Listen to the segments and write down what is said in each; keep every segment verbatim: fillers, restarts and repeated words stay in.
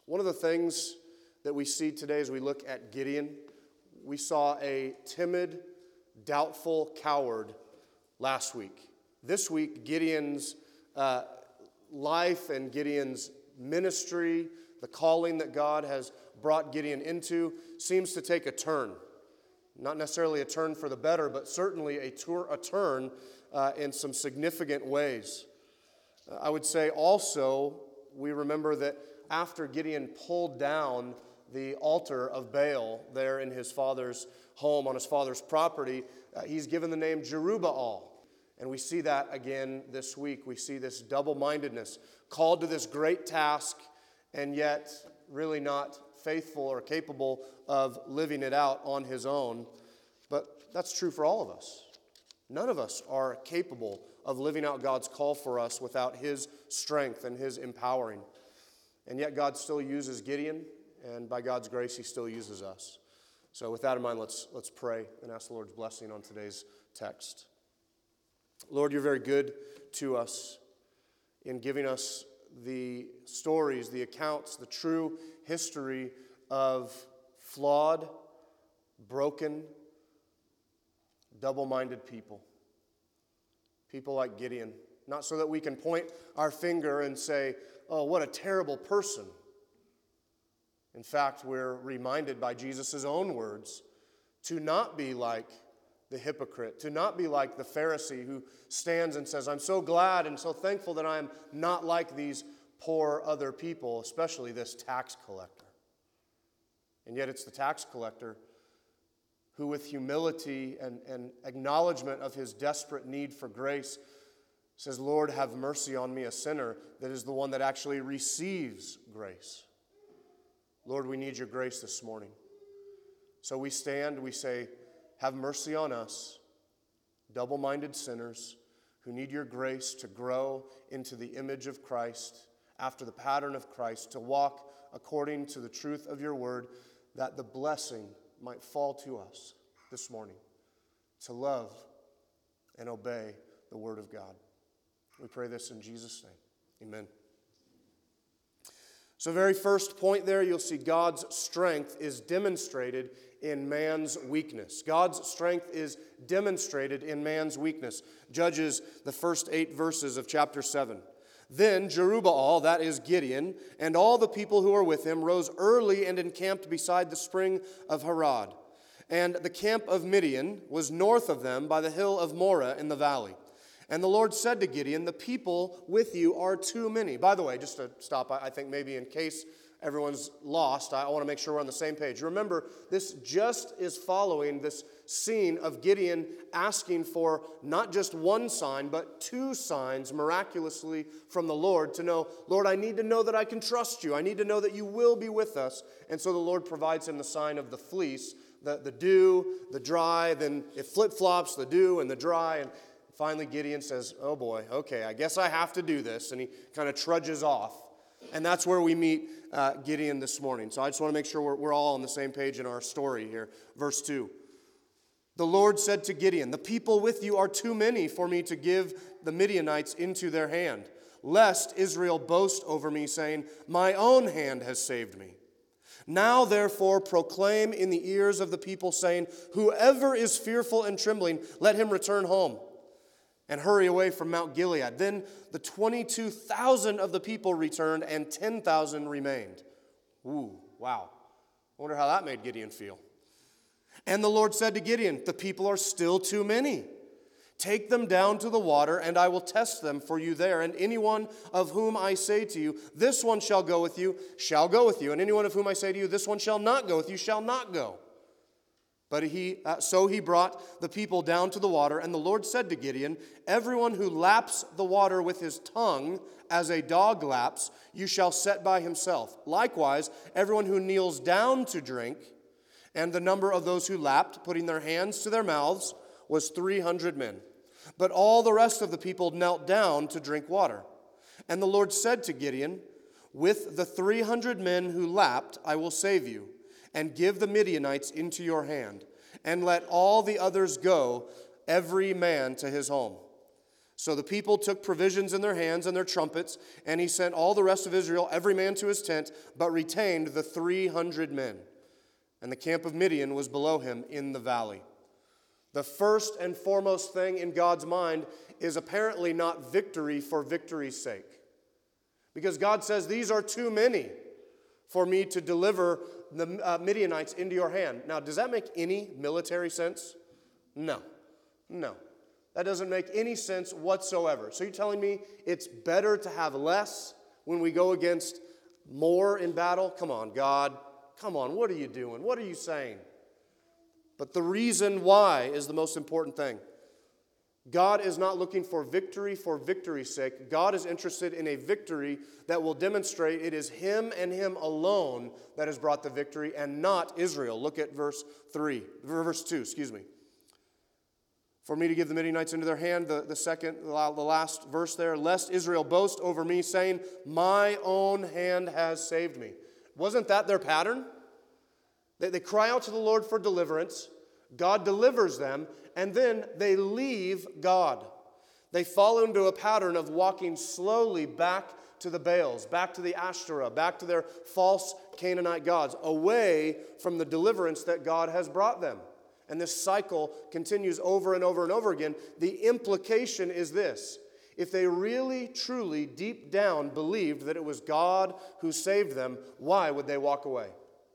One of the things that we see today as we look at Gideon, we saw a timid, doubtful coward last week. This week, Gideon's uh, life and Gideon's ministry, the calling that God has brought Gideon into, seems to take a turn. Not necessarily a turn for the better, but certainly a, tour, a turn uh, in some significant ways. Uh, I would say also, we remember that after Gideon pulled down the altar of Baal there in his father's home, on his father's property, uh, he's given the name Jerubbaal. And we see that again this week. We see this double-mindedness, called to this great task, and yet really not faithful or capable of living it out on his own. But that's true for all of us. None of us are capable of living out God's call for us without his strength and his empowering. And yet God still uses Gideon, and by God's grace, he still uses us. So with that in mind, let's, let's pray and ask the Lord's blessing on today's text. Lord, you're very good to us in giving us the stories, the accounts, the true history of flawed, broken, double-minded people. People like Gideon. Not so that we can point our finger and say, oh, what a terrible person. In fact, we're reminded by Jesus' own words to not be like the hypocrite, to not be like the Pharisee who stands and says, I'm so glad and so thankful that I'm not like these poor other people, especially this tax collector. And yet it's the tax collector who, with humility and, and acknowledgement of his desperate need for grace, says, Lord, have mercy on me, a sinner, that is the one that actually receives grace. Lord, we need your grace this morning. So we stand, we say, have mercy on us, double-minded sinners who need your grace to grow into the image of Christ, after the pattern of Christ, to walk according to the truth of your word, that the blessing might fall to us this morning, to love and obey the word of God. We pray this in Jesus' name. Amen. So very first point there, you'll see God's strength is demonstrated in man's weakness. God's strength is demonstrated in man's weakness. Judges the first eight verses of chapter seven. Then Jerubbaal, that is Gideon, and all the people who were with him rose early and encamped beside the spring of Harod. And the camp of Midian was north of them by the hill of Moreh in the valley. And the Lord said to Gideon, the people with you are too many. By the way, just to stop, I think maybe in case everyone's lost, I want to make sure we're on the same page. Remember, this just is following this scene of Gideon asking for not just one sign, but two signs miraculously from the Lord to know, Lord, I need to know that I can trust you. I need to know that you will be with us. And so the Lord provides him the sign of the fleece, the, the dew, the dry, then it flip-flops, the dew and the dry, and finally, Gideon says, oh boy, okay, I guess I have to do this. And he kind of trudges off. And that's where we meet uh, Gideon this morning. So I just want to make sure we're, we're all on the same page in our story here. Verse two. The Lord said to Gideon, the people with you are too many for me to give the Midianites into their hand, lest Israel boast over me, saying, my own hand has saved me. Now, therefore, proclaim in the ears of the people, saying, whoever is fearful and trembling, let him return home and hurry away from Mount Gilead. Then the twenty-two thousand of the people returned, and ten thousand remained. Ooh, wow. I wonder how that made Gideon feel. And the Lord said to Gideon, the people are still too many. Take them down to the water, and I will test them for you there. And anyone of whom I say to you, this one shall go with you, shall go with you. And anyone of whom I say to you, this one shall not go with you, shall not go. But he, uh, so he brought the people down to the water, and the Lord said to Gideon, everyone who laps the water with his tongue as a dog laps, you shall set by himself. Likewise, everyone who kneels down to drink, and the number of those who lapped, putting their hands to their mouths, was three hundred men. But all the rest of the people knelt down to drink water. And the Lord said to Gideon, with the three hundred men who lapped, I will save you, and give the Midianites into your hand, and let all the others go, every man to his home. So the people took provisions in their hands and their trumpets, and he sent all the rest of Israel, every man to his tent, but retained the three hundred men. And the camp of Midian was below him in the valley. The first and foremost thing in God's mind is apparently not victory for victory's sake. Because God says, these are too many for me to deliver the uh, Midianites into your hand. Now, does that make any military sense? No. No. That doesn't make any sense whatsoever. So you're telling me it's better to have less when we go against more in battle? Come on, God. Come on, what are you doing? What are you saying? But the reason why is the most important thing. God is not looking for victory for victory's sake. God is interested in a victory that will demonstrate it is Him and Him alone that has brought the victory and not Israel. Look at verse three, verse two, excuse me. For me to give the Midianites into their hand, the, the second, the last verse there, lest Israel boast over me, saying, my own hand has saved me. Wasn't that their pattern? They, they cry out to the Lord for deliverance. God delivers them, and then they leave God. They fall into a pattern of walking slowly back to the Baals, back to the Ashtoreth, back to their false Canaanite gods, away from the deliverance that God has brought them. And this cycle continues over and over and over again. The implication is this. If they really, truly, deep down believed that it was God who saved them, why would they walk away?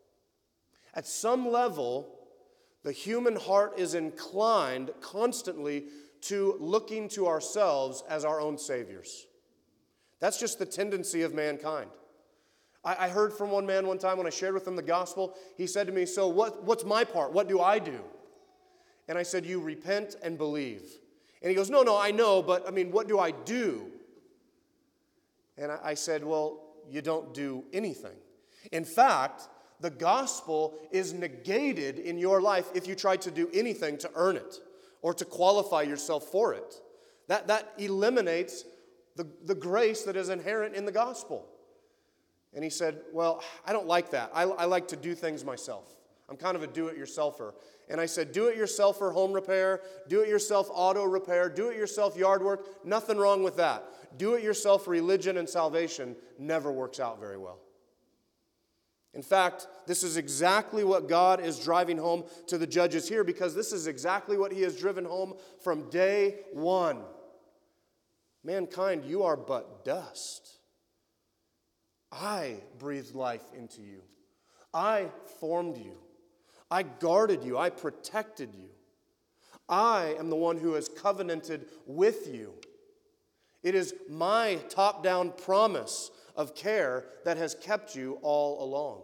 At some level, the human heart is inclined constantly to looking to ourselves as our own saviors. That's just the tendency of mankind. I, I heard from one man one time when I shared with him the gospel. He said to me, so what, what's my part? What do I do? And I said, you repent and believe. And he goes, no, no, I know, but I mean, what do I do? And I, I said, well, you don't do anything. In fact, the gospel is negated in your life if you try to do anything to earn it or to qualify yourself for it. That, that eliminates the, the grace that is inherent in the gospel. And he said, well, I don't like that. I, I like to do things myself. I'm kind of a do-it-yourselfer. And I said, do-it-yourselfer home repair, do-it-yourself auto repair, do-it-yourself yard work, nothing wrong with that. Do-it-yourself religion and salvation never works out very well. In fact, this is exactly what God is driving home to the judges here, because this is exactly what He has driven home from day one. Mankind, you are but dust. I breathed life into you. I formed you. I guarded you. I protected you. I am the one who has covenanted with you. It is my top-down promise of care that has kept you all along.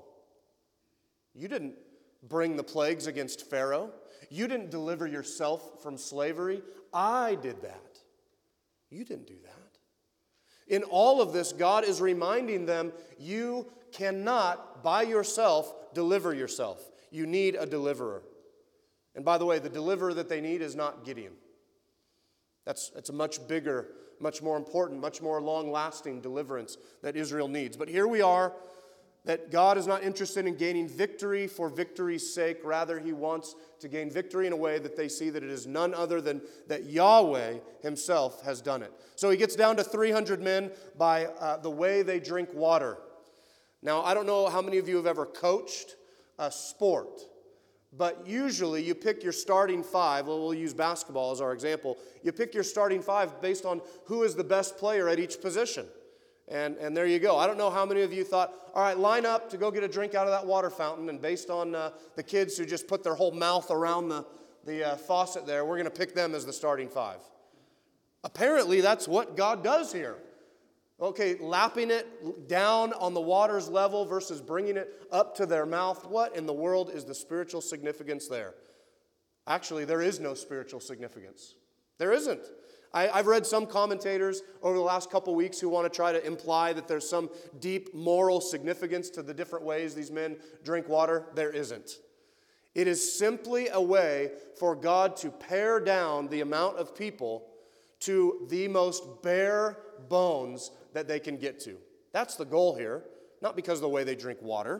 You didn't bring the plagues against Pharaoh. You didn't deliver yourself from slavery. I did that. You didn't do that. In all of this, God is reminding them, you cannot by yourself deliver yourself. You need a deliverer. And by the way, the deliverer that they need is not Gideon. That's, that's a much bigger, much more important, much more long-lasting deliverance that Israel needs. But here we are, that God is not interested in gaining victory for victory's sake. Rather, He wants to gain victory in a way that they see that it is none other than that Yahweh Himself has done it. So He gets down to three hundred men by uh, the way they drink water. Now, I don't know how many of you have ever coached a sport. But usually you pick your starting five. Well, we'll use basketball as our example. You pick your starting five based on who is the best player at each position. And, and there you go. I don't know how many of you thought, all right, line up to go get a drink out of that water fountain. And based on uh, the kids who just put their whole mouth around the, the uh, faucet there, we're going to pick them as the starting five. Apparently, that's what God does here. Okay, lapping it down on the water's level versus bringing it up to their mouth. What in the world is the spiritual significance there? Actually, there is no spiritual significance. There isn't. I, I've read some commentators over the last couple weeks who want to try to imply that there's some deep moral significance to the different ways these men drink water. There isn't. It is simply a way for God to pare down the amount of people to the most bare bones that they can get to. That's the goal here, not because of the way they drink water.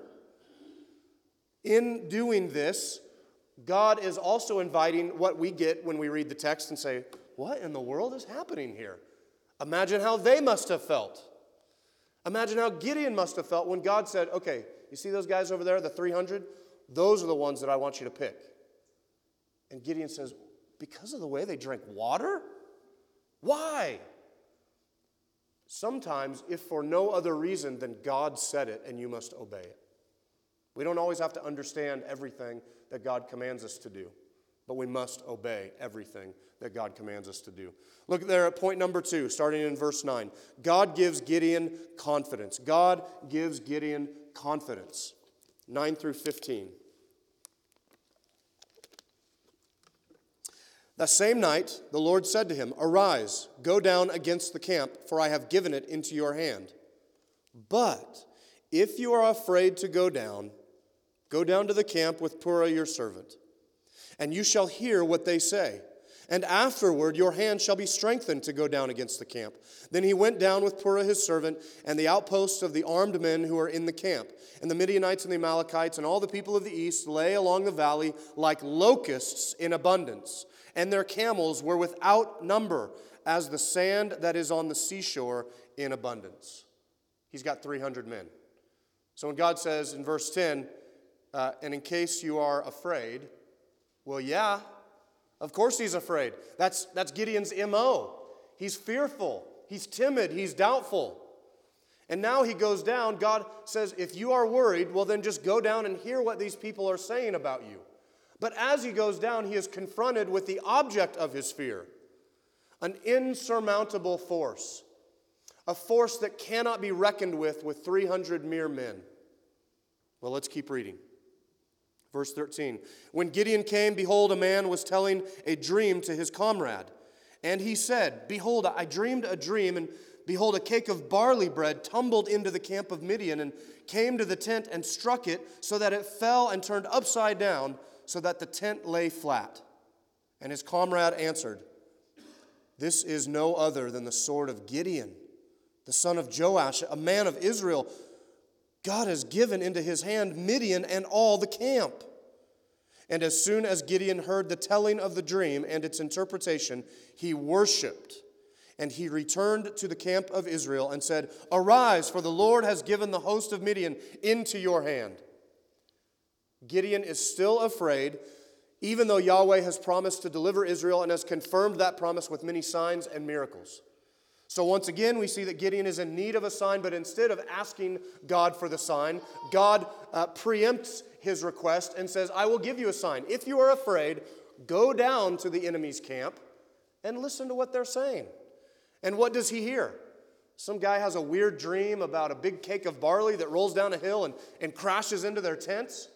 In doing this, God is also inviting what we get when we read the text and say, what in the world is happening here? Imagine how they must have felt. Imagine how Gideon must have felt when God said, okay, you see those guys over there, the three hundred? Those are the ones that I want you to pick. And Gideon says, because of the way they drink water? Why? Sometimes, if for no other reason than God said it and you must obey it. We don't always have to understand everything that God commands us to do, but we must obey everything that God commands us to do. Look there at point number two, starting in verse nine. God gives Gideon confidence. God gives Gideon confidence. nine through fifteen. That same night, the Lord said to him, arise, go down against the camp, for I have given it into your hand. But if you are afraid to go down, go down to the camp with Purah your servant, and you shall hear what they say. And afterward your hand shall be strengthened to go down against the camp. Then he went down with Purah his servant, and the outposts of the armed men who are in the camp. And the Midianites and the Amalekites and all the people of the east lay along the valley like locusts in abundance. And their camels were without number, as the sand that is on the seashore in abundance. He's got three hundred men. So when God says in verse ten, uh, and in case you are afraid, well, yeah, of course he's afraid. That's, that's Gideon's M O. He's fearful. He's timid. He's doubtful. And now he goes down. God says, if you are worried, well, then just go down and hear what these people are saying about you. But as he goes down, he is confronted with the object of his fear, an insurmountable force, a force that cannot be reckoned with with three hundred mere men. Well, let's keep reading. Verse thirteen, when Gideon came, behold, a man was telling a dream to his comrade. And he said, behold, I dreamed a dream, and behold, a cake of barley bread tumbled into the camp of Midian and came to the tent and struck it so that it fell and turned upside down, so that the tent lay flat. And his comrade answered, this is no other than the sword of Gideon, the son of Joash, a man of Israel. God has given into his hand Midian and all the camp. And as soon as Gideon heard the telling of the dream and its interpretation, he worshipped. And he returned to the camp of Israel and said, arise, for the Lord has given the host of Midian into your hand. Gideon is still afraid, even though Yahweh has promised to deliver Israel and has confirmed that promise with many signs and miracles. So once again, we see that Gideon is in need of a sign, but instead of asking God for the sign, God uh, preempts his request and says, I will give you a sign. If you are afraid, go down to the enemy's camp and listen to what they're saying. And what does he hear? Some guy has a weird dream about a big cake of barley that rolls down a hill and, and crashes into their tents.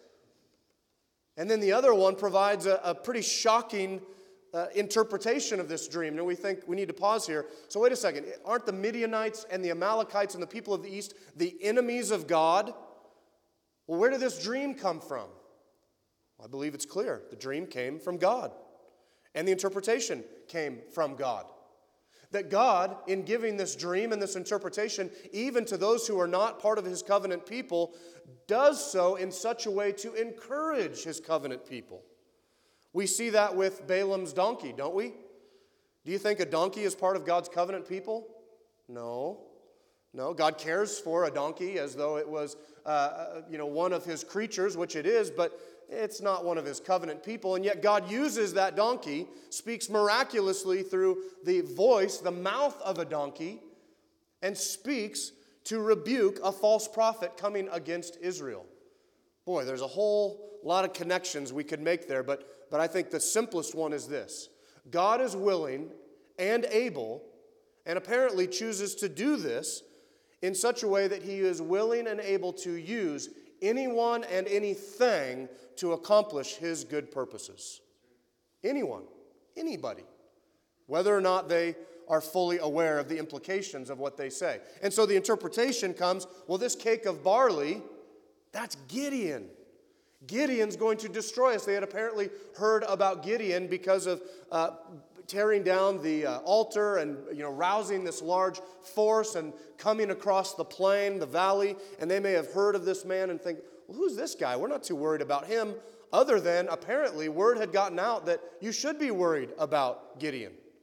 And then the other one provides a, a pretty shocking uh, interpretation of this dream. And we think we need to pause here. So wait a second. Aren't the Midianites and the Amalekites and the people of the east the enemies of God? Well, where did this dream come from? Well, I believe it's clear. The dream came from God. And the interpretation came from God. That God, in giving this dream and this interpretation, even to those who are not part of his covenant people, does so in such a way to encourage his covenant people. We see that with Balaam's donkey, don't we? Do you think a donkey is part of God's covenant people? No. No, God cares for a donkey as though it was uh, you know, one of his creatures, which it is, but it's not one of his covenant people. And yet God uses that donkey, speaks miraculously through the voice, the mouth of a donkey, and speaks to rebuke a false prophet coming against Israel. Boy, there's a whole lot of connections we could make there, but, but I think the simplest one is this. God is willing and able, and apparently chooses to do this in such a way that he is willing and able to use anyone and anything to accomplish his good purposes. Anyone, anybody, whether or not they are fully aware of the implications of what they say. And so the interpretation comes, well, this cake of barley, that's Gideon. Gideon's going to destroy us. They had apparently heard about Gideon because of uh, tearing down the uh, altar and, you know, rousing this large force and coming across the plain, the valley, and they may have heard of this man and think, well, who's this guy? We're not too worried about him, other than apparently word had gotten out that you should be worried about Gideon.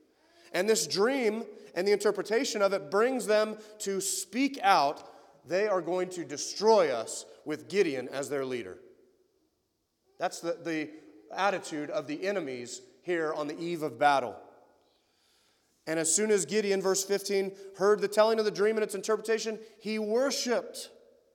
And this dream and the interpretation of it brings them to speak out. They are going to destroy us with Gideon as their leader. That's the, the attitude of the enemies here on the eve of battle. And as soon as Gideon, verse fifteen, heard the telling of the dream and its interpretation, he worshiped.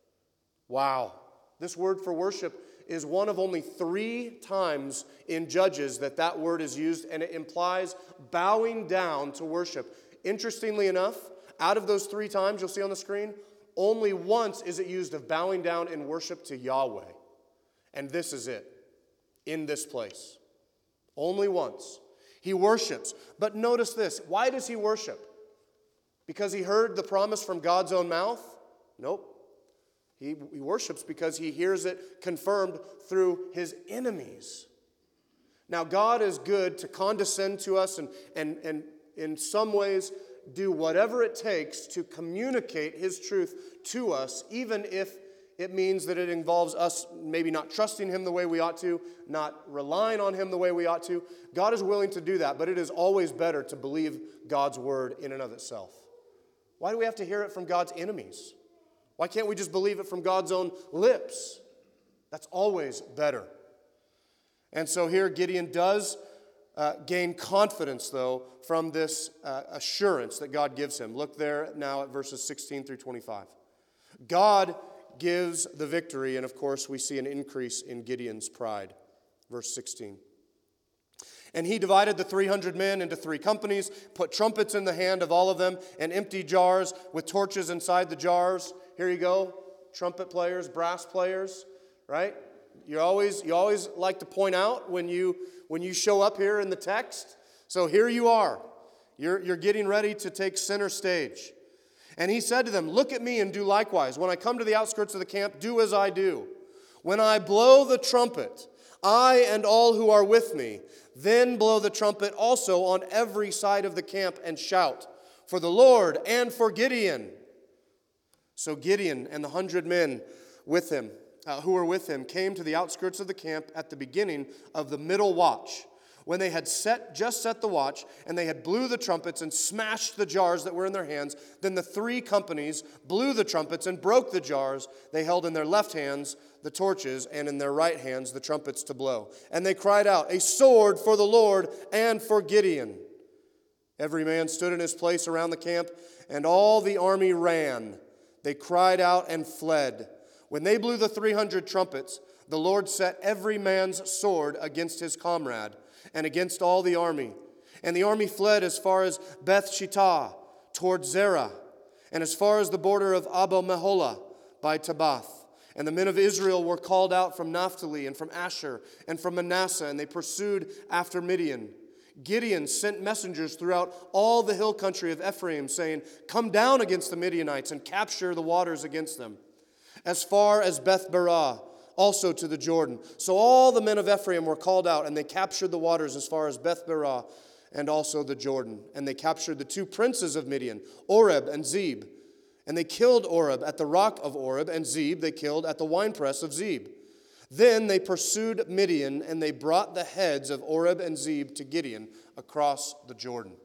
Wow. This word for worship is one of only three times in Judges that that word is used, and it implies bowing down to worship. Interestingly enough, out of those three times you'll see on the screen, only once is it used of bowing down in worship to Yahweh. And this is it, in this place. Only once. He worships. But notice this. Why does he worship? Because he heard the promise from God's own mouth? Nope. He, he worships because he hears it confirmed through his enemies. Now, God is good to condescend to us and, and, and in some ways do whatever it takes to communicate his truth to us, even if it means that it involves us maybe not trusting him the way we ought to, not relying on him the way we ought to. God is willing to do that, but it is always better to believe God's word in and of itself. Why do we have to hear it from God's enemies? Why can't we just believe it from God's own lips? That's always better. And so here Gideon does uh, gain confidence, though, from this uh, assurance that God gives him. Look there now at verses sixteen through twenty-five. God gives the victory, and of course we see an increase in Gideon's pride. Verse sixteen. And he divided the three hundred men into three companies, put trumpets in the hand of all of them, and empty jars with torches inside the jars. Here you go, trumpet players, brass players, right? You always you always like to point out when you when you show up here in the text. So here you are. You're, you're getting ready to take center stage. And he said to them, look at me and do likewise. When I come to the outskirts of the camp, do as I do. When I blow the trumpet, I and all who are with me, then blow the trumpet also on every side of the camp and shout, for the Lord and for Gideon. So Gideon and the hundred men with him, uh, who were with him, came to the outskirts of the camp at the beginning of the middle watch, when they had set just set the watch, and they had blew the trumpets and smashed the jars that were in their hands. Then the three companies blew the trumpets and broke the jars. They held in their left hands the torches, and in their right hands the trumpets to blow. And they cried out, a sword for the Lord and for Gideon. Every man stood in his place around the camp, and all the army ran. They cried out and fled. When they blew the three hundred trumpets, the Lord set every man's sword against his comrade and against all the army. And the army fled as far as Beth Shittah toward Zerah, and as far as the border of Abel Meholah by Tabbath. And the men of Israel were called out from Naphtali and from Asher and from Manasseh, and they pursued after Midian. Gideon sent messengers throughout all the hill country of Ephraim, saying, come down against the Midianites and capture the waters against them, as far as Beth Barah, also to the Jordan. So all the men of Ephraim were called out, and they captured the waters as far as Beth Barah and also the Jordan. And they captured the two princes of Midian, Oreb and Zeb. And they killed Oreb at the rock of Oreb, and Zeb they killed at the winepress of Zeb. Then they pursued Midian, and they brought the heads of Oreb and Zeb to Gideon across the Jordan.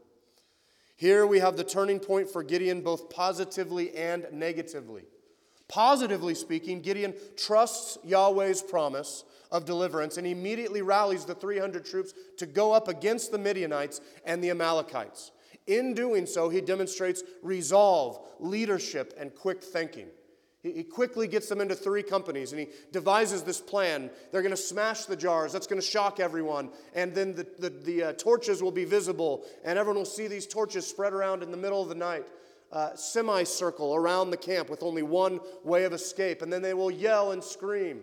Here we have the turning point for Gideon, both positively and negatively. Positively speaking, Gideon trusts Yahweh's promise of deliverance and immediately rallies the three hundred troops to go up against the Midianites and the Amalekites. In doing so, he demonstrates resolve, leadership, and quick thinking. He quickly gets them into three companies, and he devises this plan. They're going to smash the jars. That's going to shock everyone. And then the, the, the uh, torches will be visible, and everyone will see these torches spread around in the middle of the night. Uh, semicircle around the camp with only one way of escape. And then they will yell and scream.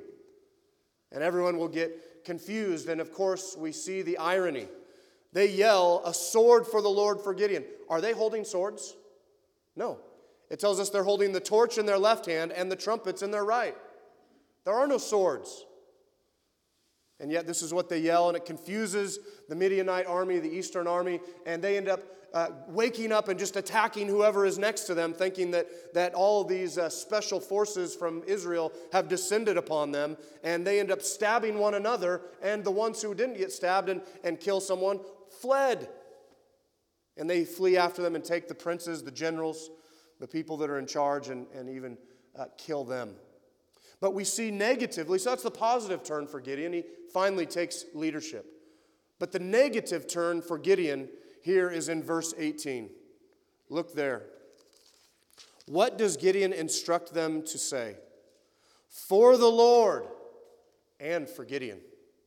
And everyone will get confused. And of course, we see the irony. They yell, a sword for the Lord for Gideon. Are they holding swords? No. It tells us they're holding the torch in their left hand and the trumpets in their right. There are no swords. And yet this is what they yell, and it confuses the Midianite army, the eastern army, and they end up uh, waking up and just attacking whoever is next to them, thinking that, that all of these uh, special forces from Israel have descended upon them, and they end up stabbing one another, and the ones who didn't get stabbed and, and kill someone fled. And they flee after them and take the princes, the generals, the people that are in charge, and, and even uh, kill them. But we see negatively, so that's the positive turn for Gideon. He finally takes leadership. But the negative turn for Gideon here is in verse eighteen. Look there. What does Gideon instruct them to say? For the Lord and for Gideon.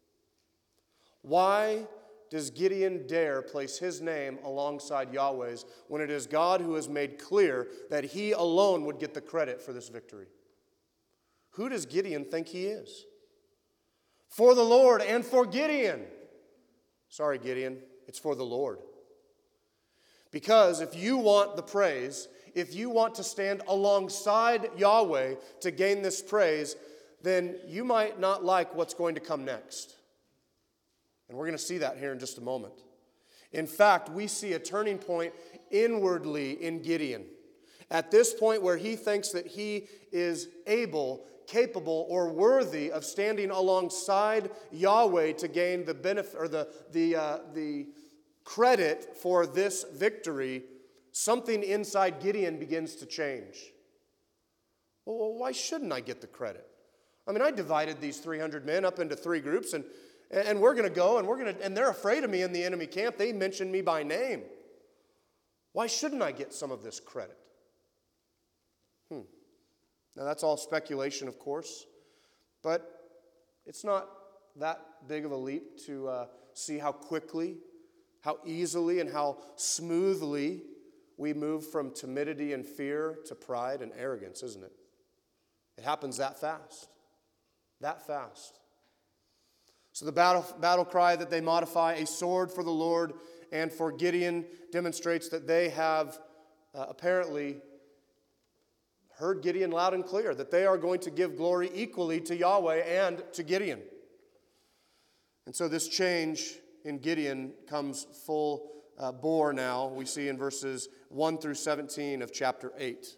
Why does Gideon dare place his name alongside Yahweh's when it is God who has made clear that he alone would get the credit for this victory? Who does Gideon think he is? For the Lord and for Gideon. Sorry, Gideon, it's for the Lord. Because if you want the praise, if you want to stand alongside Yahweh to gain this praise, then you might not like what's going to come next. And we're going to see that here in just a moment. In fact, we see a turning point inwardly in Gideon. At this point where he thinks that he is able, capable, or worthy of standing alongside Yahweh to gain the benefit or the, the, uh, the credit for this victory, something inside Gideon begins to change. Well, why shouldn't I get the credit? I mean, I divided these three hundred men up into three groups, and, and we're going to go, and we're going to, and they're afraid of me in the enemy camp. They mention me by name. Why shouldn't I get some of this credit? Hmm. Now, that's all speculation, of course, but it's not that big of a leap to uh, see how quickly, how easily, and how smoothly we move from timidity and fear to pride and arrogance, isn't it? It happens that fast. That fast. So the battle, battle cry that they modify, a sword for the Lord and for Gideon, demonstrates that they have uh, apparently heard Gideon loud and clear, that they are going to give glory equally to Yahweh and to Gideon. And so this change in Gideon comes full uh, bore now. We see in verses one through seventeen of chapter eight.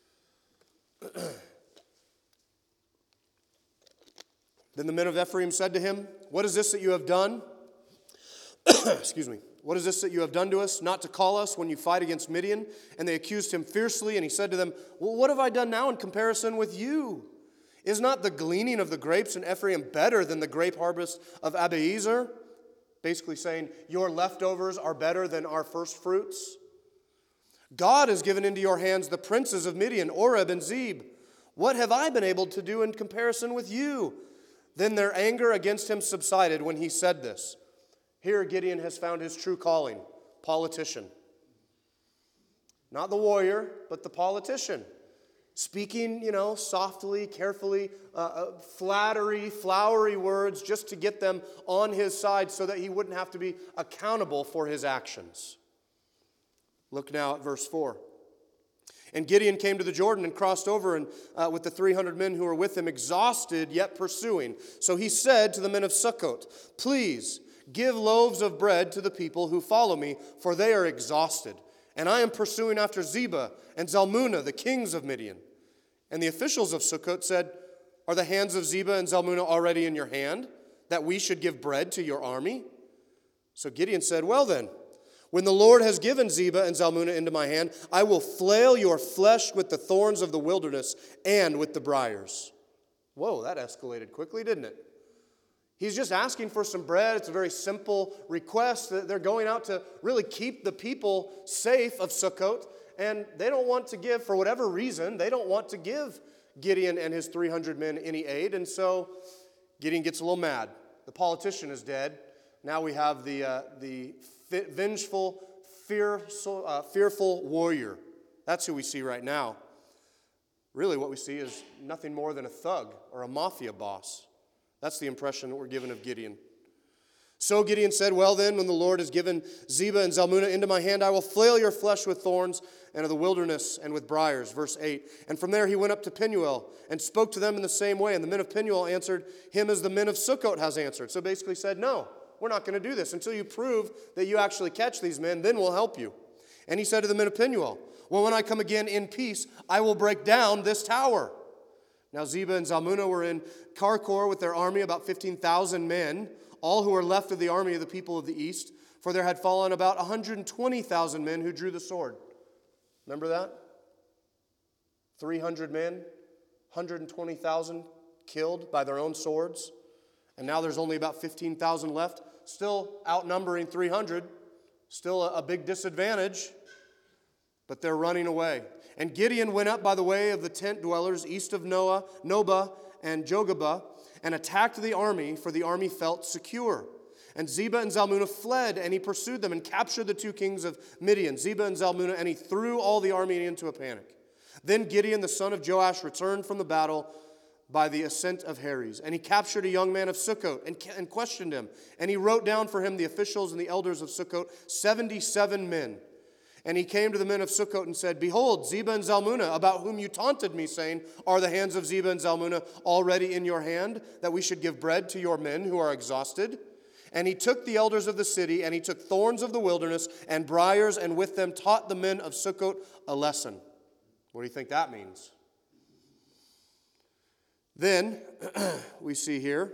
Then the men of Ephraim said to him, "What is this that you have done?" Excuse me. "What is this that you have done to us, not to call us when you fight against Midian?" And they accused him fiercely, and he said to them, "Well, what have I done now in comparison with you? Is not the gleaning of the grapes in Ephraim better than the grape harvest of Abiezer?" Basically saying, your leftovers are better than our first fruits. "God has given into your hands the princes of Midian, Oreb and Zeb. What have I been able to do in comparison with you?" Then their anger against him subsided when he said this. Here Gideon has found his true calling, politician. Not the warrior, but the politician. Speaking, you know, softly, carefully, uh, uh, flattery, flowery words just to get them on his side so that he wouldn't have to be accountable for his actions. Look now at verse four. "And Gideon came to the Jordan and crossed over and uh, with the three hundred men who were with him, exhausted yet pursuing. So he said to the men of Sukkot, 'Please give loaves of bread to the people who follow me, for they are exhausted. And I am pursuing after Zebah and Zalmunna, the kings of Midian.' And the officials of Sukkot said, 'Are the hands of Zebah and Zalmunna already in your hand, that we should give bread to your army?' So Gideon said, 'Well then, when the Lord has given Zebah and Zalmunna into my hand, I will flail your flesh with the thorns of the wilderness and with the briars.'" Whoa, that escalated quickly, didn't it? He's just asking for some bread. It's a very simple request. They're going out to really keep the people safe of Sukkot, and they don't want to give, for whatever reason, they don't want to give Gideon and his three hundred men any aid, and so Gideon gets a little mad. The politician is dead. Now we have the, uh, the vengeful, fearful, uh, fearful warrior. That's who we see right now. Really what we see is nothing more than a thug or a mafia boss. That's the impression that we're given of Gideon. So Gideon said, "Well then, when the Lord has given Zebah and Zalmunna into my hand, I will flail your flesh with thorns and of the wilderness and with briars." Verse eight. "And from there he went up to Penuel and spoke to them in the same way. And the men of Penuel answered him as the men of Sukkot has answered." So basically said, "No, we're not going to do this. Until you prove that you actually catch these men, then we'll help you." And he said to the men of Penuel, "Well, when I come again in peace, I will break down this tower." Now Zebah and Zalmunna were in Karkor with their army, about fifteen thousand men, all who were left of the army of the people of the east. for there had fallen about one hundred twenty thousand men who drew the sword. Remember that? three hundred men, one hundred twenty thousand killed by their own swords. And now there's only about fifteen thousand left, still outnumbering three hundred, still a, a big disadvantage, but they're running away. And Gideon went up by the way of the tent dwellers east of Noah, Nobah and Jogabah, and attacked the army, for the army felt secure. And Zebah and Zalmunna fled, and he pursued them and captured the two kings of Midian, Zebah and Zalmunna, and he threw all the army into a panic. Then Gideon, the son of Joash, returned from the battle by the ascent of Heres. And he captured a young man of Sukkot and, and questioned him. And he wrote down for him the officials and the elders of Sukkot, seventy-seven men. And he came to the men of Sukkot and said, Behold, Zebah and Zalmunna, about whom you taunted me, saying, Are the hands of Zebah and Zalmunna already in your hand, that we should give bread to your men who are exhausted? And he took the elders of the city, and he took thorns of the wilderness and briars, and with them taught the men of Sukkot a lesson. What do you think that means? Then, we see here,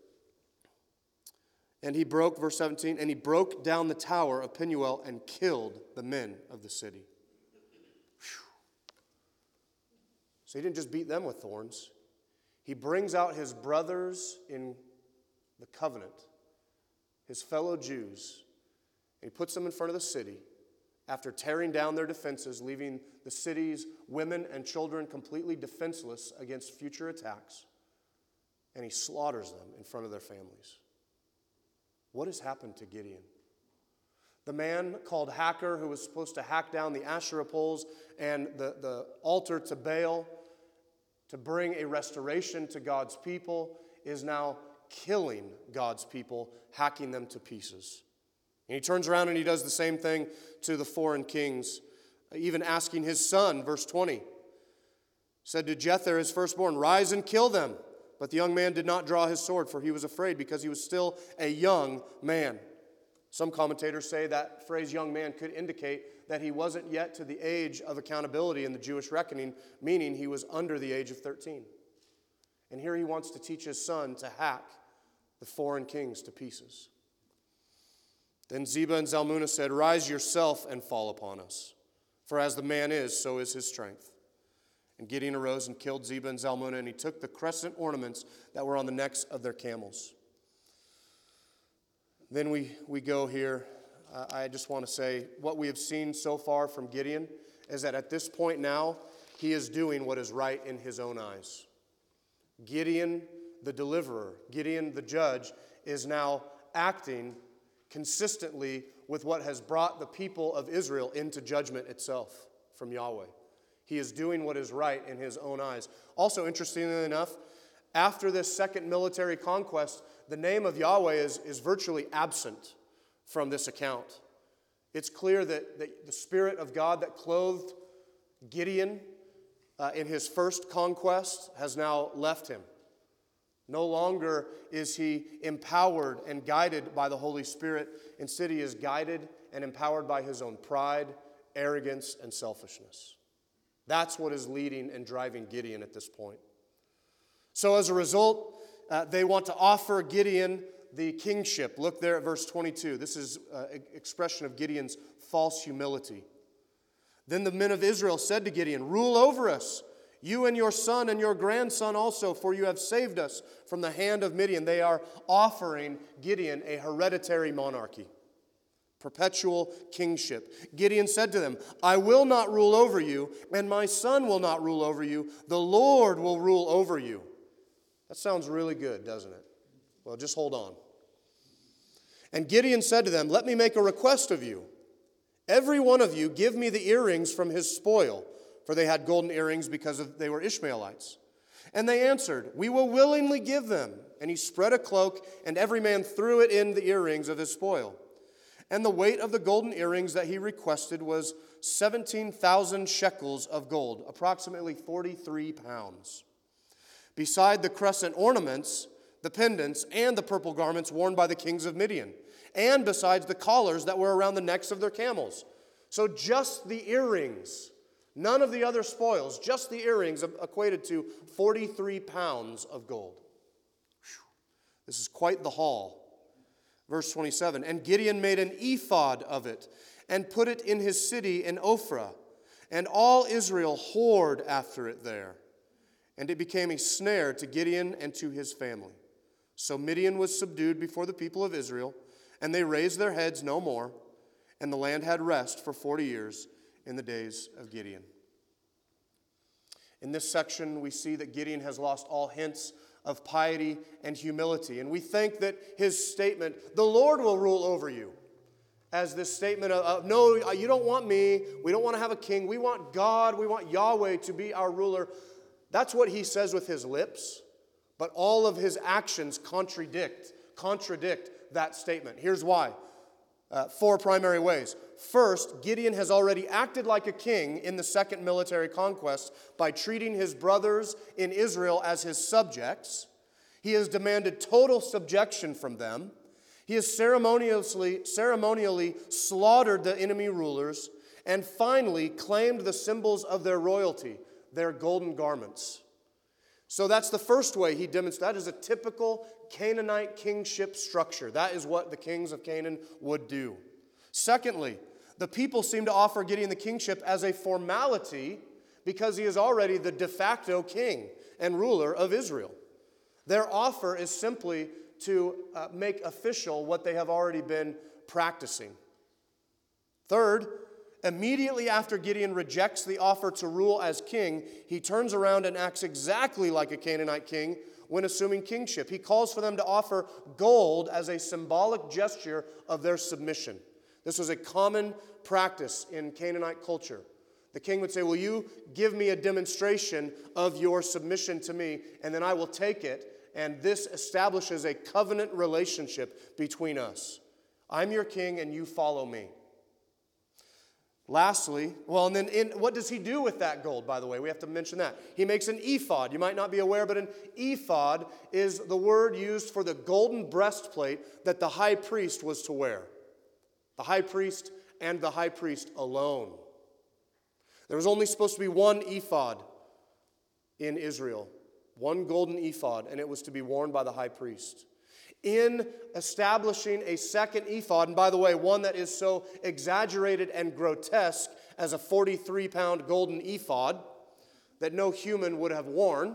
and he broke, verse seventeen, and he broke down the tower of Penuel and killed the men of the city. Whew. So he didn't just beat them with thorns. He brings out his brothers in the covenant, his fellow Jews, and he puts them in front of the city after tearing down their defenses, leaving the city's women and children completely defenseless against future attacks, and he slaughters them in front of their families. What has happened to Gideon? The man called Hacker, who was supposed to hack down the Asherah poles and the, the altar to Baal to bring a restoration to God's people, is now killing God's people, hacking them to pieces. And he turns around and he does the same thing to the foreign kings, even asking his son, verse twenty, said to Jether, his firstborn, Rise and kill them. But the young man did not draw his sword, for he was afraid, because he was still a young man. Some commentators say that phrase young man could indicate that he wasn't yet to the age of accountability in the Jewish reckoning, meaning he was under the age of thirteen. And here he wants to teach his son to hack the foreign kings to pieces. Then Zebah and Zalmunna said, Rise yourself and fall upon us, for as the man is, so is his strength. And Gideon arose and killed Zebah and Zalmunna, and he took the crescent ornaments that were on the necks of their camels. Then we, we go here. Uh, I just want to say what we have seen so far from Gideon is that at this point now, he is doing what is right in his own eyes. Gideon, the deliverer, Gideon, the judge, is now acting consistently with what has brought the people of Israel into judgment itself from Yahweh. He is doing what is right in his own eyes. Also, interestingly enough, after this second military conquest, the name of Yahweh is, is virtually absent from this account. It's clear that, that the Spirit of God that clothed Gideon uh, in his first conquest has now left him. No longer is he empowered and guided by the Holy Spirit. Instead, he is guided and empowered by his own pride, arrogance, and selfishness. That's what is leading and driving Gideon at this point. So as a result, uh, they want to offer Gideon the kingship. Look there at verse twenty-two. This is an expression of Gideon's false humility. Then the men of Israel said to Gideon, Rule over us, you and your son and your grandson also, for you have saved us from the hand of Midian. They are offering Gideon a hereditary monarchy, perpetual kingship. Gideon said to them, I will not rule over you, and my son will not rule over you. The Lord will rule over you. That sounds really good, doesn't it? Well, just hold on. And Gideon said to them, Let me make a request of you. Every one of you give me the earrings from his spoil, for they had golden earrings because of, they were Ishmaelites. And they answered, We will willingly give them. And he spread a cloak, and every man threw it in the earrings of his spoil. And the weight of the golden earrings that he requested was seventeen thousand shekels of gold, approximately forty-three pounds. Beside the crescent ornaments, the pendants, and the purple garments worn by the kings of Midian, and besides the collars that were around the necks of their camels. So just the earrings, none of the other spoils, just the earrings equated to forty-three pounds of gold. Whew. This is quite the haul. Verse twenty-seven, and Gideon made an ephod of it and put it in his city in Ophrah, and all Israel whored after it there. And it became a snare to Gideon and to his family. So Midian was subdued before the people of Israel, and they raised their heads no more, and the land had rest for forty years in the days of Gideon. In this section, we see that Gideon has lost all hints of piety and humility. And we think that his statement, the Lord will rule over you, as this statement of, of, no, you don't want me, we don't want to have a king, we want God, we want Yahweh to be our ruler. That's what he says with his lips, but all of his actions contradict, contradict that statement. Here's why. Uh, four primary ways. First, Gideon has already acted like a king in the second military conquest by treating his brothers in Israel as his subjects. He has demanded total subjection from them. He has ceremoniously, ceremonially slaughtered the enemy rulers, and finally claimed the symbols of their royalty, their golden garments. So that's the first way he demonstrates. That is a typical Canaanite kingship structure. That is what the kings of Canaan would do. Secondly, the people seem to offer Gideon the kingship as a formality because he is already the de facto king and ruler of Israel. Their offer is simply to uh, make official what they have already been practicing. Third, immediately after Gideon rejects the offer to rule as king, he turns around and acts exactly like a Canaanite king when assuming kingship. He calls for them to offer gold as a symbolic gesture of their submission. This was a common practice in Canaanite culture. The king would say, will you give me a demonstration of your submission to me, and then I will take it, and this establishes a covenant relationship between us. I'm your king, and you follow me. Lastly, well, and then in, what does he do with that gold, by the way? We have to mention that. He makes an ephod. You might not be aware, but an ephod is the word used for the golden breastplate that the high priest was to wear. The high priest and the high priest alone. There was only supposed to be one ephod in Israel, one golden ephod, and it was to be worn by the high priest. In establishing a second ephod, and by the way, one that is so exaggerated and grotesque as a forty-three pound golden ephod that no human would have worn,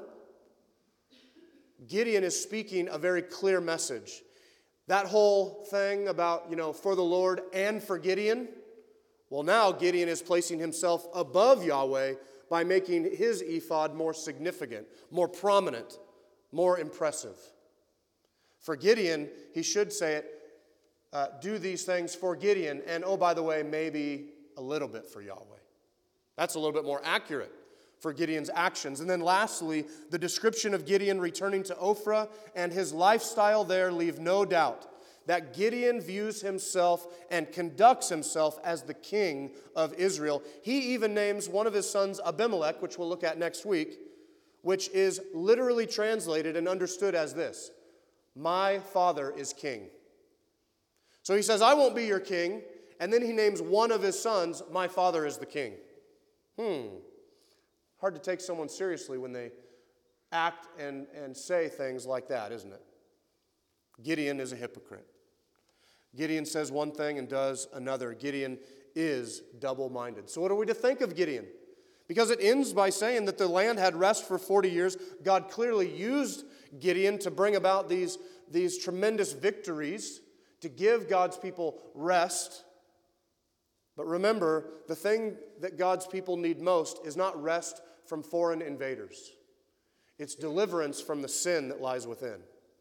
Gideon is speaking a very clear message. That whole thing about, you know, for the Lord and for Gideon, well, now Gideon is placing himself above Yahweh by making his ephod more significant, more prominent, more impressive. For Gideon, he should say it, uh, do these things for Gideon, and oh, by the way, maybe a little bit for Yahweh. That's a little bit more accurate for Gideon's actions. And then lastly, the description of Gideon returning to Ophrah and his lifestyle there leave no doubt that Gideon views himself and conducts himself as the king of Israel. He even names one of his sons Abimelech, which we'll look at next week, which is literally translated and understood as this: my father is king. So he says, I won't be your king, and then he names one of his sons, my father is the king. Hmm. Hard to take someone seriously when they act and, and say things like that, isn't it? Gideon is a hypocrite. Gideon says one thing and does another. Gideon is double-minded. So what are we to think of Gideon? Because it ends by saying that the land had rest for forty years. God clearly used Gideon to bring about these, these tremendous victories, to give God's people rest. But remember, the thing that God's people need most is not rest from foreign invaders. It's deliverance from the sin that lies within.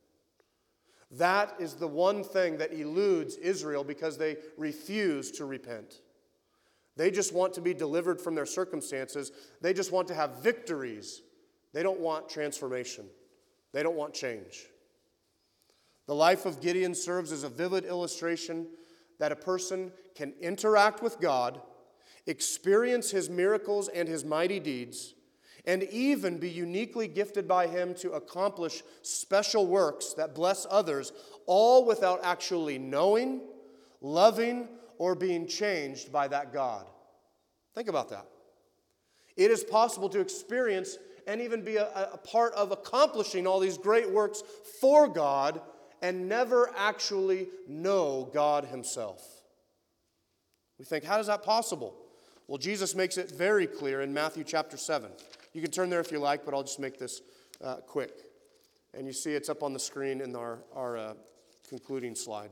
That is the one thing that eludes Israel because they refuse to repent. They just want to be delivered from their circumstances. They just want to have victories. They don't want transformation. They don't want change. The life of Gideon serves as a vivid illustration that a person can interact with God, experience his miracles and his mighty deeds, and even be uniquely gifted by him to accomplish special works that bless others, all without actually knowing, loving, or being changed by that God. Think about that. It is possible to experience and even be a, a part of accomplishing all these great works for God and never actually know God himself. We think, how is that possible? Well, Jesus makes it very clear in Matthew chapter seven. You can turn there if you like, but I'll just make this uh, quick. And you see it's up on the screen in our, our uh, concluding slide.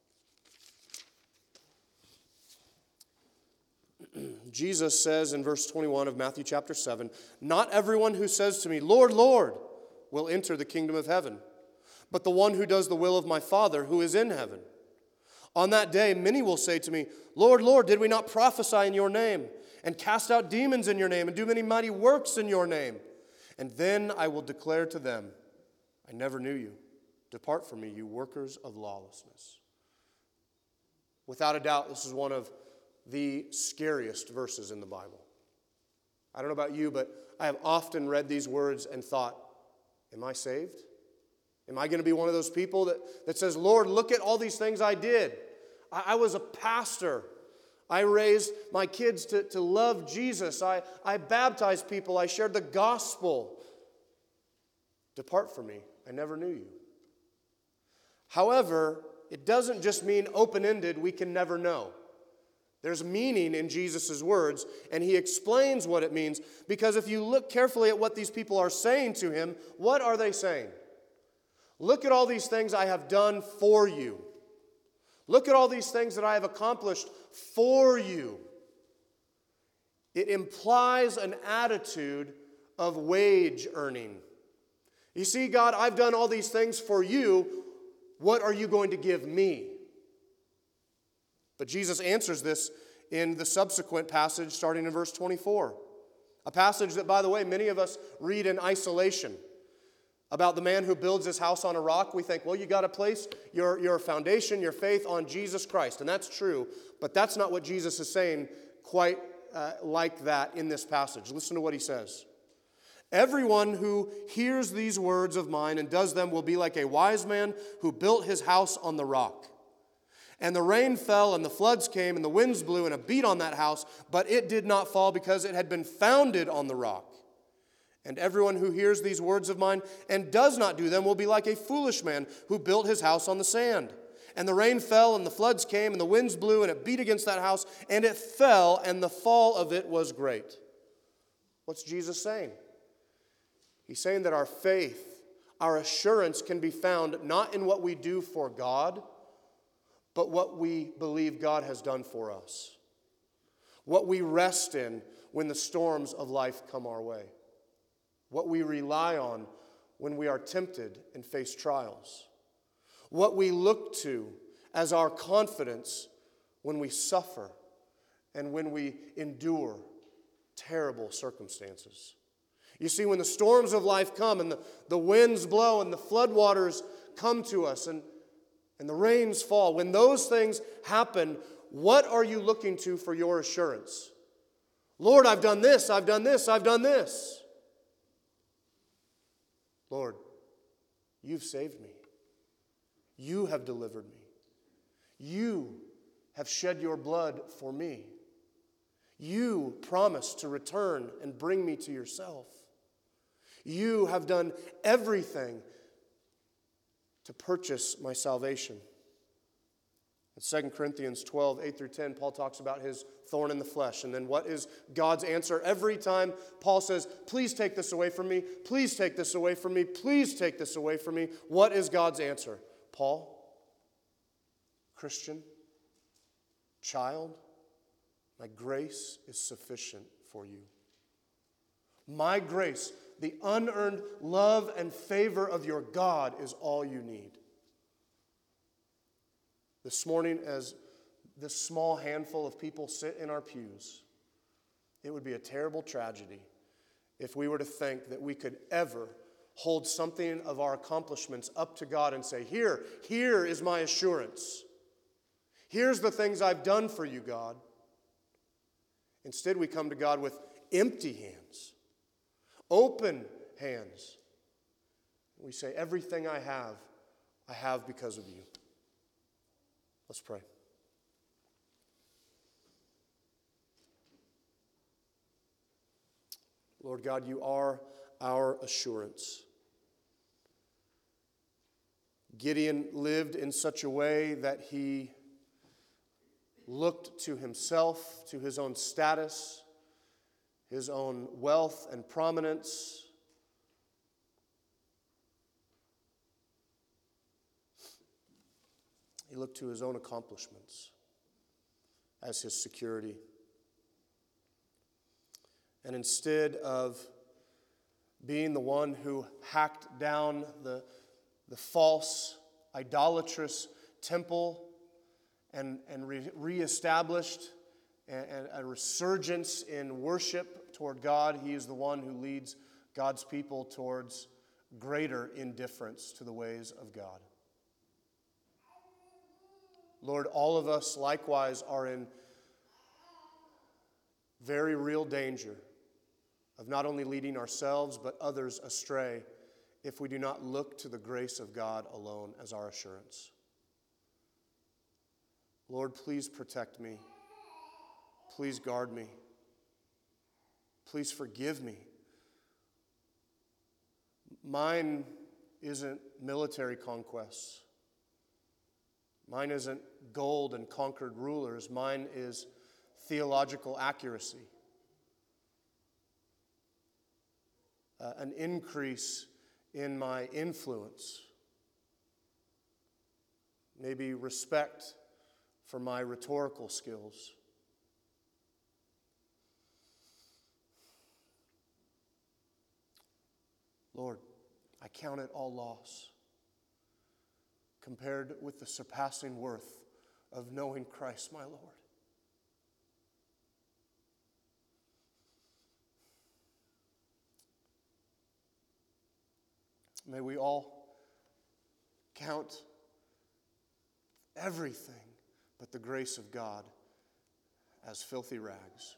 Jesus says in verse twenty-one of Matthew chapter seven, "Not everyone who says to me, 'Lord, Lord,' will enter the kingdom of heaven, but the one who does the will of my Father who is in heaven. On that day, many will say to me, 'Lord, Lord, did we not prophesy in your name, and cast out demons in your name, and do many mighty works in your name?' And then I will declare to them, 'I never knew you. Depart from me, you workers of lawlessness.'" Without a doubt, this is one of the scariest verses in the Bible. I don't know about you, but I have often read these words and thought, am I saved? Am I going to be one of those people that, that says, "Lord, look at all these things I did. I, I was a pastor. I raised my kids to, to love Jesus. I, I baptized people. I shared the gospel. Depart from me. I never knew you." However, it doesn't just mean open-ended, we can never know. There's meaning in Jesus' words, and he explains what it means, because if you look carefully at what these people are saying to him, what are they saying? Look at all these things I have done for you. Look at all these things that I have accomplished for you. It implies an attitude of wage earning. You see, God, I've done all these things for you. What are you going to give me? But Jesus answers this in the subsequent passage starting in verse twenty-four. A passage that, by the way, many of us read in isolation. About the man who builds his house on a rock, we think, well, you got to place your, your foundation, your faith on Jesus Christ. And that's true, but that's not what Jesus is saying quite uh, like that in this passage. Listen to what he says. "Everyone who hears these words of mine and does them will be like a wise man who built his house on the rock. And the rain fell, and the floods came, and the winds blew, and it beat on that house, but it did not fall because it had been founded on the rock. And everyone who hears these words of mine and does not do them will be like a foolish man who built his house on the sand. And the rain fell, and the floods came, and the winds blew, and it beat against that house, and it fell, and the fall of it was great." What's Jesus saying? He's saying that our faith, our assurance can be found not in what we do for God, but what we believe God has done for us. What we rest in when the storms of life come our way. What we rely on when we are tempted and face trials. What we look to as our confidence when we suffer and when we endure terrible circumstances. You see, when the storms of life come and the, the winds blow and the floodwaters come to us and, and the rains fall, when those things happen, what are you looking to for your assurance? "Lord, I've done this, I've done this, I've done this." Lord, you've saved me. You have delivered me. You have shed your blood for me. You promised to return and bring me to yourself. You have done everything to purchase my salvation. In Second Corinthians twelve, eight through ten, Paul talks about his thorn in the flesh. And then what is God's answer? Every time Paul says, "Please take this away from me. Please take this away from me. Please take this away from me." What is God's answer? Paul, Christian, child, my grace is sufficient for you. My grace, the unearned love and favor of your God, is all you need. This morning, as this small handful of people sit in our pews, it would be a terrible tragedy if we were to think that we could ever hold something of our accomplishments up to God and say, here, here is my assurance. Here's the things I've done for you, God. Instead, we come to God with empty hands, open hands. We say, everything I have, I have because of you. Let's pray. Lord God, you are our assurance. Gideon lived in such a way that he looked to himself, to his own status, his own wealth and prominence. He looked to his own accomplishments as his security. And instead of being the one who hacked down the, the false, idolatrous temple and, and re- reestablished a, a resurgence in worship toward God, he is the one who leads God's people towards greater indifference to the ways of God. Lord, all of us likewise are in very real danger of not only leading ourselves but others astray if we do not look to the grace of God alone as our assurance. Lord, please protect me. Please guard me. Please forgive me. Mine isn't military conquests. Mine isn't gold and conquered rulers. Mine is theological accuracy. Uh, an increase in my influence. Maybe respect for my rhetorical skills. Lord, I count it all loss compared with the surpassing worth of knowing Christ my Lord. May we all count everything but the grace of God as filthy rags.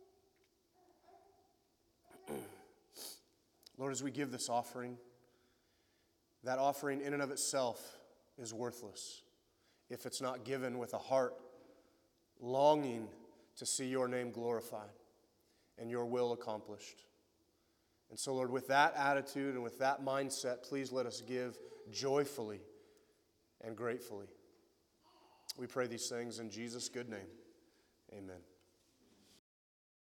Lord, as we give this offering, that offering in and of itself is worthless if it's not given with a heart longing to see your name glorified and your will accomplished. And so, Lord, with that attitude and with that mindset, please let us give joyfully and gratefully. We pray these things in Jesus' good name. Amen.